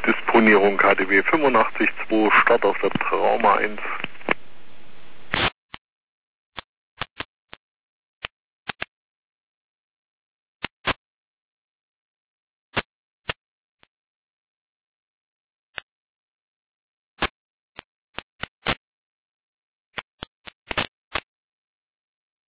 Disponierung KDW 85.2, Start auf der Trauma 1.